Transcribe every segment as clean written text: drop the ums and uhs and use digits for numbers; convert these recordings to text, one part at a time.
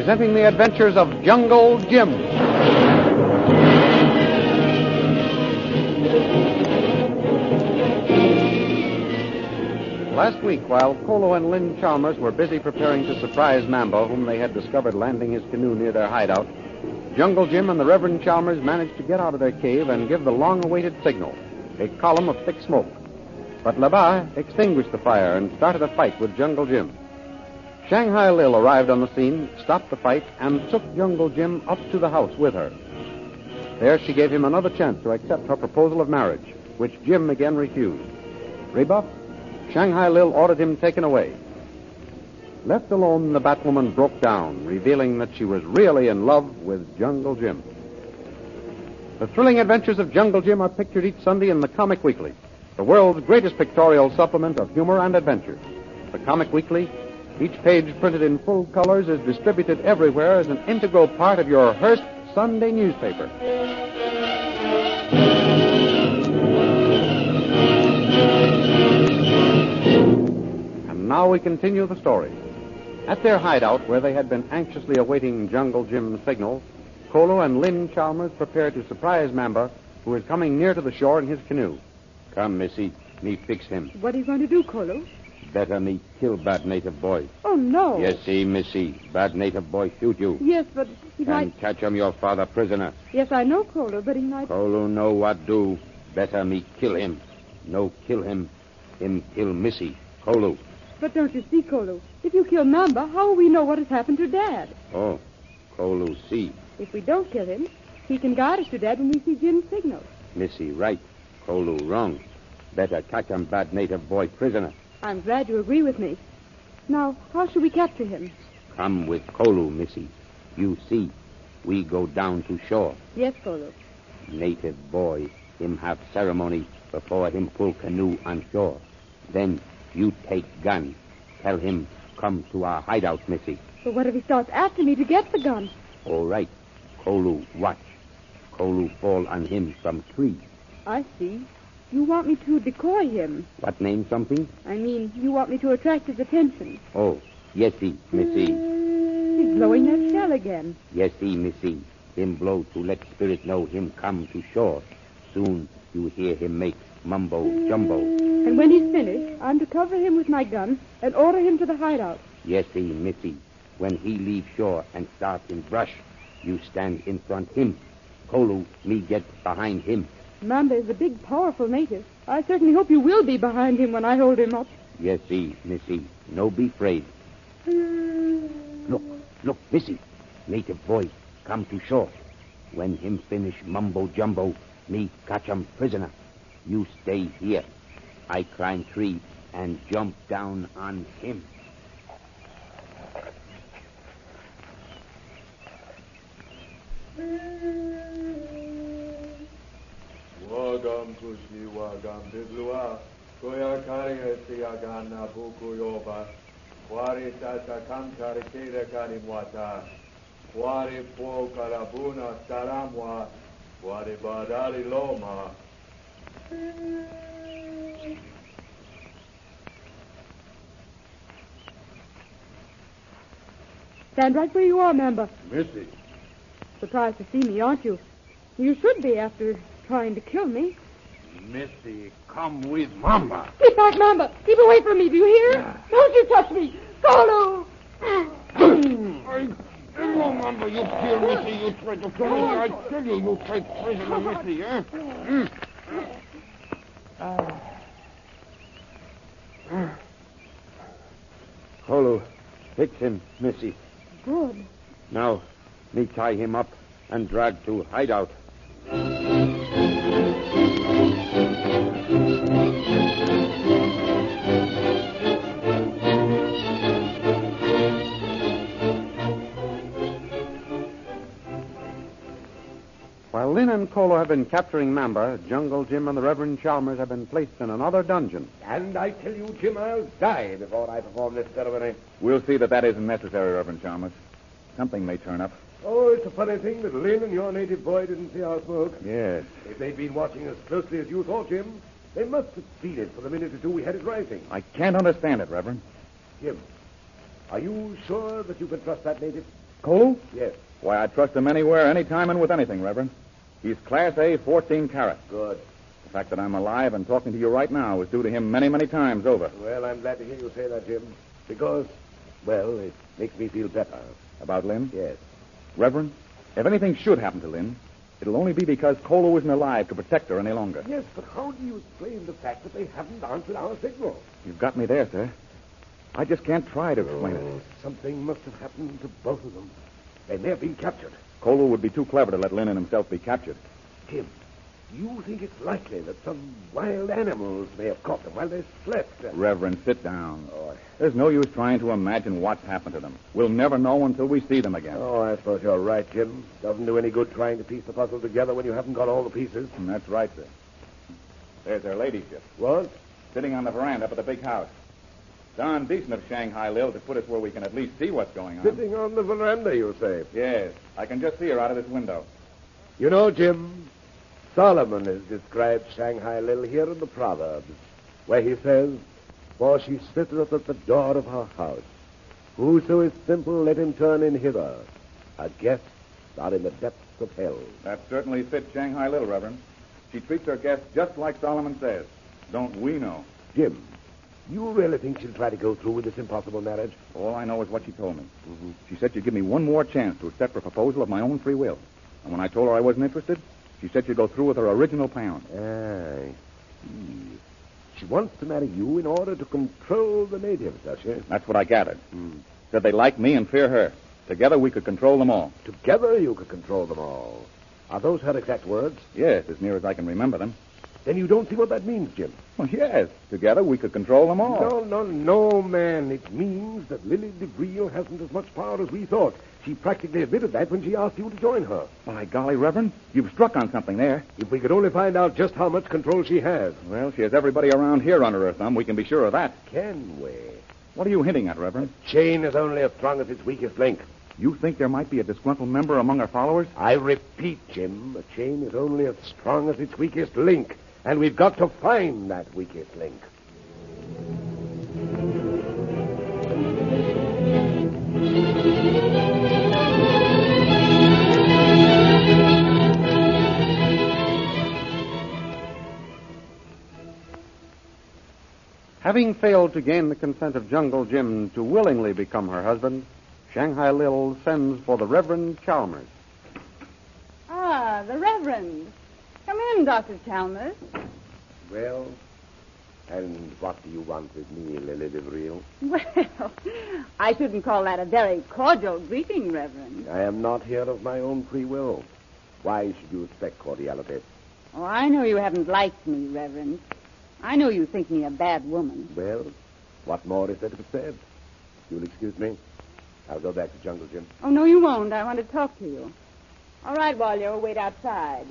presenting the adventures of Jungle Jim. Last week, while Kolo and Lynn Chalmers were busy preparing to surprise Mambo, whom they had discovered landing his canoe near their hideout, Jungle Jim and the Reverend Chalmers managed to get out of their cave and give the long-awaited signal, a column of thick smoke. But Labat extinguished the fire and started a fight with Jungle Jim. Shanghai Lil arrived on the scene, stopped the fight, and took Jungle Jim up to the house with her. There she gave him another chance to accept her proposal of marriage, which Jim again refused. Rebuffed, Shanghai Lil ordered him taken away. Left alone, the Batwoman broke down, revealing that she was really in love with Jungle Jim. The thrilling adventures of Jungle Jim are pictured each Sunday in the Comic Weekly, the world's greatest pictorial supplement of humor and adventure. The Comic Weekly, each page printed in full colors, is distributed everywhere as an integral part of your Hearst Sunday newspaper. And now we continue the story. At their hideout, where they had been anxiously awaiting Jungle Jim's signal, Kolo and Lynn Chalmers prepared to surprise Mamba, who is coming near to the shore in his canoe. Come, Missy. Me fix him. What are you going to do, Kolo? Better me kill bad native boy. Oh, no. Yes, see, Missy. Bad native boy shoot you. Yes, but he might... And catch him your father prisoner. Yes, I know, Kolo, but he might... Kolo know what do. Better me kill him. No kill him. Him kill Missy. Kolo. But don't you see, Kolo? If you kill Mamba, how will we know what has happened to Dad? Oh, Kolo see. If we don't kill him, he can guide us to Dad when we see Jim's signal. Missy right. Kolo wrong. Better catch him bad native boy prisoner. I'm glad you agree with me. Now, how shall we capture him? Come with Kolo, Missy. You see, we go down to shore. Yes, Kolo. Native boy, him have ceremony before him pull canoe on shore. Then you take gun. Tell him, come to our hideout, Missy. But what if he starts after me to get the gun? All right. Kolo watch. Kolo fall on him from tree. I see. You want me to decoy him. What name something? I mean, you want me to attract his attention. Oh, yesy, Missy. He's blowing that shell again. Yesy, Missy. Him blow to let spirit know him come to shore. Soon you hear him make mumbo jumbo. And when he's finished, I'm to cover him with my gun and order him to the hideout. Yesy, Missy. When he leave shore and start in brush, you stand in front him. Kolo, me get behind him. Mamba is a big, powerful native. I certainly hope you will be behind him when I hold him up. Yesy, Missy. No be afraid. Look, Missy. Native boy, come to shore. When him finish mumbo jumbo, me catch him prisoner. You stay here. I climb tree and jump down on him. Wagam kushi wagam bidlua, koya kari agana buku yoba, wari tata kam kari kira kari mwata, wari po karabuna taramwa, wari badari loma. Stand right where you are, Mamba. Missy. Surprised to see me, aren't you? You should be after trying to kill me. Missy, come with Mamba. Keep back, Mamba. Keep away from me, do you hear? Don't you touch me. Kolo! No, Mamba, you kill Missy, you try to kill me. I tell you, you take prisoner Missy, Kolo, fix him, Missy. Good. Now, me tie him up and drag to hideout. While Lynn and Kolo have been capturing Mamba, Jungle Jim and the Reverend Chalmers have been placed in another dungeon. And I tell you, Jim, I'll die before I perform this ceremony. We'll see that isn't necessary, Reverend Chalmers. Something may turn up. Oh, it's a funny thing that Lynn and your native boy didn't see our smoke. Yes. If they'd been watching us closely as you thought, Jim, they must have seen it for the minute or two we had it rising. I can't understand it, Reverend. Jim, are you sure that you can trust that native? Cole? Yes. Why, I'd trust him anywhere, anytime, and with anything, Reverend. He's Class A, 14 carat. Good. The fact that I'm alive and talking to you right now is due to him many, many times over. Well, I'm glad to hear you say that, Jim. Because, well, it makes me feel better. About Lynn? Yes. Reverend, if anything should happen to Lynn, it'll only be because Colo isn't alive to protect her any longer. Yes, but how do you explain the fact that they haven't answered our signal? You've got me there, sir. I just can't try to explain it. Something must have happened to both of them. They may have been captured. Colo would be too clever to let Lynn and himself be captured. Tim, you think it's likely that some wild animals may have caught them while they slept? Reverend, sit down. Oh, There's no use trying to imagine what's happened to them. We'll never know until we see them again. I suppose you're right, Jim. Doesn't do any good trying to piece the puzzle together when you haven't got all the pieces. And that's right, sir. There's their ladyship, What? sitting on the veranda up at the big house. Darn decent of Shanghai Lil to put us where we can at least see what's going on. Sitting on the veranda, you say? Yes, I can just see her out of this window. You know, Jim, Solomon has described Shanghai Lil here in the Proverbs, where he says, "For she sitteth at the door of her house. Whoso is simple, let him turn in hither. Her guests are in the depths of hell." That certainly fits Shanghai Lil, Reverend. She treats her guests just like Solomon says. Don't we know? Jim, you really think she'll try to go through with this impossible marriage? All I know is what she told me. Mm-hmm. She said she'd give me one more chance to accept her proposal of my own free will. And when I told her I wasn't interested, she said she'd go through with her original plan. I see. She wants to marry you in order to control the natives, does she? That's what I gathered. Said they like me and fear her. Together we could control them all. Together you could control them all. Are those her exact words? Yes, as near as I can remember them. Then you don't see what that means, Jim. Well, yes. Together we could control them all. No, man. It means that Lily DeVril hasn't as much power as we thought. She practically admitted that when she asked you to join her. By golly, Reverend, you've struck on something there. If we could only find out just how much control she has. Well, she has everybody around here under her thumb. We can be sure of that. Can we? What are you hinting at, Reverend? Chain is only as strong as its weakest link. You think there might be a disgruntled member among her followers? I repeat, Jim, a chain is only as strong as its weakest link. And we've got to find that weakest link. Having failed to gain the consent of Jungle Jim to willingly become her husband, Shanghai Lil sends for the Reverend Chalmers. Ah, the Reverend. Come in, Dr. Chalmers. Well, and what do you want with me, Lily DeVril? Well, I shouldn't call that a very cordial greeting, Reverend. I am not here of my own free will. Why should you expect cordiality? Oh, I know you haven't liked me, Reverend. I know you think me a bad woman. Well, what more is there to be said? You'll excuse me. I'll go back to Jungle Jim. Oh, no, you won't. I want to talk to you. All right, Walyo, wait outside.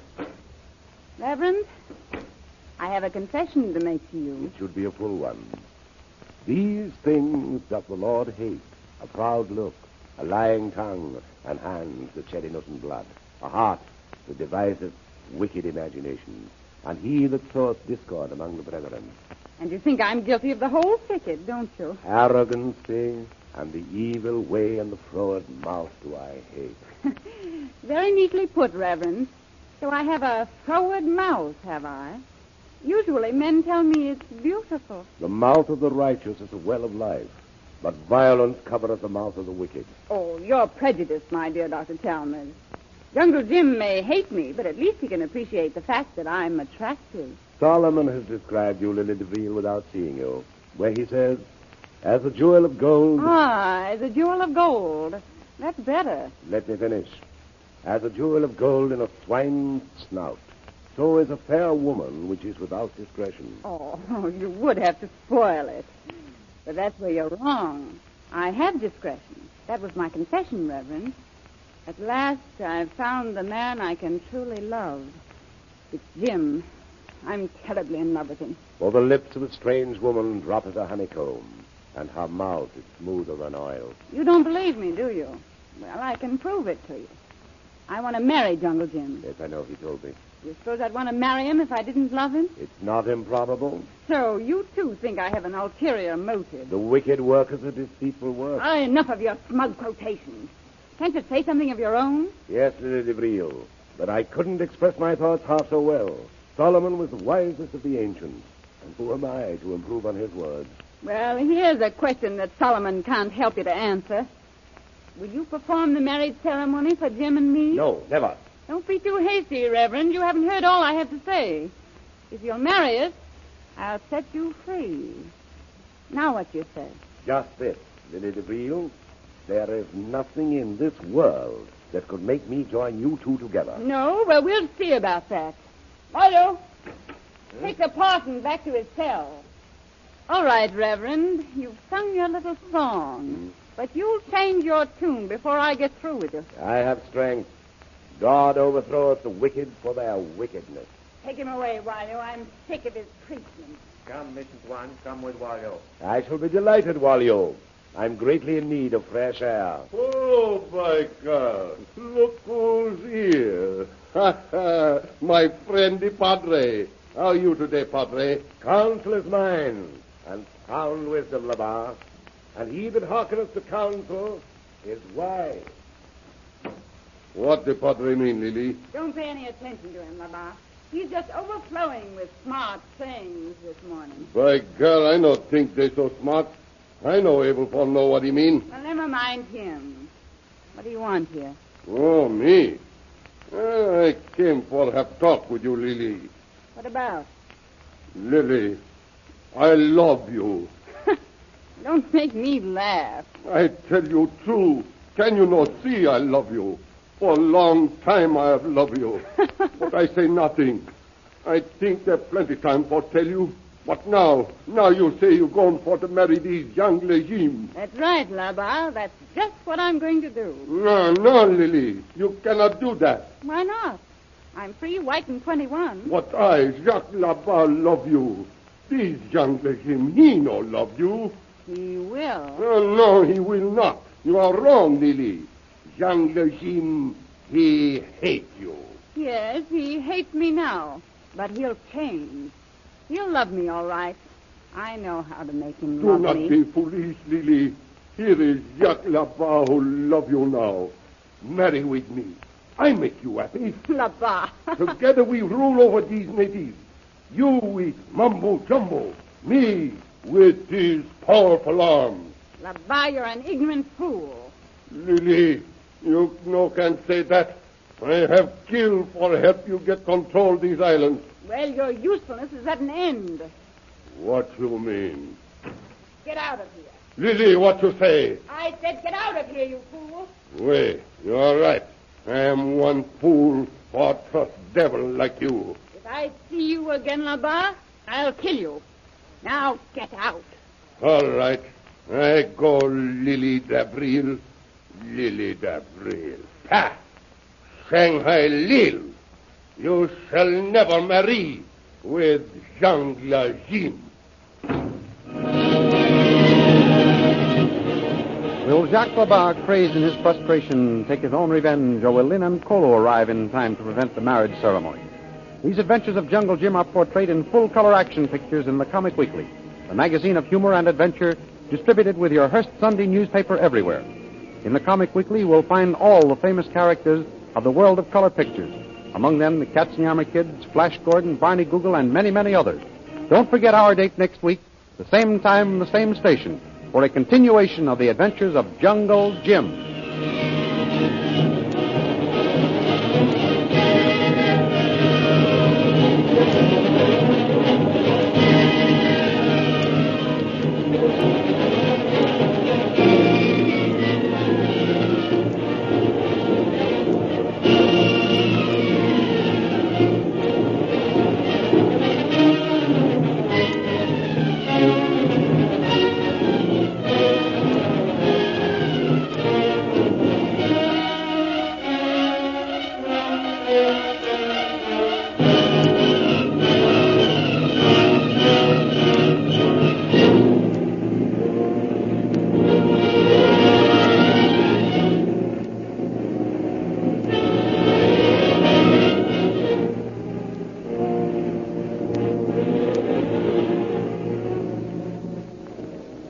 Reverend, I have a confession to make to you. It should be a full one. These things doth the Lord hate: a proud look, a lying tongue, and hands that shed innocent blood, a heart that deviseth wicked imaginations, and he that soweth discord among the brethren. And you think I'm guilty of the whole thicket, don't you? Arrogancy and the evil way and the froward mouth do I hate. Very neatly put, Reverend. So I have a froward mouth, have I? Usually men tell me it's beautiful. The mouth of the righteous is a well of life, but violence covereth the mouth of the wicked. Oh, you're prejudiced, my dear Dr. Chalmers. Jungle Jim may hate me, but at least he can appreciate the fact that I'm attractive. Solomon has described you, Lily DeVril, without seeing you, where he says, "As a jewel of gold..." Ah, as a jewel of gold. That's better. Let me finish. "As a jewel of gold in a swine's snout, so is a fair woman which is without discretion." Oh, you would have to spoil it. But that's where you're wrong. I have discretion. That was my confession, Reverend. At last, I've found the man I can truly love. It's Jim. I'm terribly in love with him. For the lips of a strange woman drop as a honeycomb, and her mouth is smoother than oil. You don't believe me, do you? Well, I can prove it to you. I want to marry Jungle Jim. Yes, I know, he told me. You suppose I'd want to marry him if I didn't love him? It's not improbable. So you, too, think I have an ulterior motive. The wicked work is a deceitful work. Enough of your smug quotations. Can't you say something of your own? Yes, Lily DeVril, but I couldn't express my thoughts half so well. Solomon was the wisest of the ancients, and who am I to improve on his words? Well, here's a question that Solomon can't help you to answer. Will you perform the marriage ceremony for Jim and me? No, never. Don't be too hasty, Reverend. You haven't heard all I have to say. If you'll marry us, I'll set you free. Now what you say? Just this, Lily DeVril. There is nothing in this world that could make me join you two together. No? Well, we'll see about that. Otto, take the parson back to his cell. All right, Reverend. You've sung your little song. But you'll change your tune before I get through with you. I have strength. God overthroweth the wicked for their wickedness. Take him away, Waldo. I'm sick of his preaching. Come, Mrs. One. Come with Waldo. I shall be delighted, Walio. I'm greatly in need of fresh air. Oh, my God. Look who's here. My friend, the Padre. How are you today, Padre? Counsel is mine, and sound wisdom, Labar. And he that hearkeneth to counsel is wise. What the Padre mean, Lily? Don't pay any attention to him, Labar. He's just overflowing with smart things this morning. By God, I don't think they're so smart. I know Abel Paul know what he mean. Well, never mind him. What do you want here? Oh, me? I came for have talk with you, Lily. What about? Lily, I love you. Don't make me laugh. I tell you true. Can you not see I love you? For a long time I have loved you. But I say nothing. I think there's plenty time for tell you. But now you say you're going for to marry these young legumes. That's right, Labar. That's just what I'm going to do. No, Lily. You cannot do that. Why not? I'm free, white, and 21. But I, Jacques Labar, love you. These young legumes, he no love you. He will. No, he will not. You are wrong, Lily. Jean Legime, he hates you. Yes, he hates me now. But he'll change. He'll love me all right. I know how to make him Do love not me. be foolish, Lily. Here is Jacques Labar who love you now. Marry with me. I make you happy. Labar. Together we rule over these natives. You with Mumbo Jumbo. Me with these powerful arms. Labar, you're an ignorant fool. Lily, you no can say that. I have killed for help you get control these islands. Well, your usefulness is at an end. What you mean? Get out of here. Lily, what you say? I said get out of here, you fool. Wait, you're right. I am one fool for trust devil like you. If I see you again, Labar, I'll kill you. Now get out. All right. I go Lily Davril. Lily Davril. Ha! Shanghai Lil. You shall never marry with Jean Legime. Will Jacques Labar, crazed in his frustration, take his own revenge, or will Lynn and Colo arrive in time to prevent the marriage ceremony? These adventures of Jungle Jim are portrayed in full-color action pictures in the Comic Weekly, the magazine of humor and adventure distributed with your Hearst Sunday newspaper everywhere. In the Comic Weekly, we'll find all the famous characters of the world of color pictures. Among them, the Katzenjammer Kids, Flash Gordon, Barney Google, and many, many others. Don't forget our date next week, the same time, the same station, for a continuation of the adventures of Jungle Jim.